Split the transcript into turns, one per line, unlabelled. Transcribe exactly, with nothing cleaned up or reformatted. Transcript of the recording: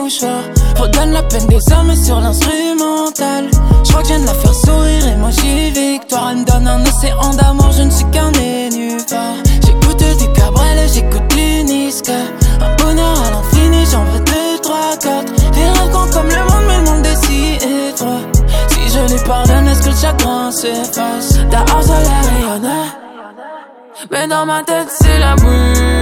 mouchoir. Redonne la peine des hommes sur l'instrumental. J'crois que je viens de la faire sourire et moi j'ai victoire. Elle me donne un océan d'amour, je ne suis qu'un nénuphar. J'écoute du Cabrel, j'écoute du Niska. Un bonheur à l'infini, j'en veux deux, trois, quatre. Des rêves grands comme le monde, mais le monde est si étroit. Si je lui pardonne, est-ce que le chagrin s'efface? Dehors soleil rayonne, mais dans ma tête c'est la brume.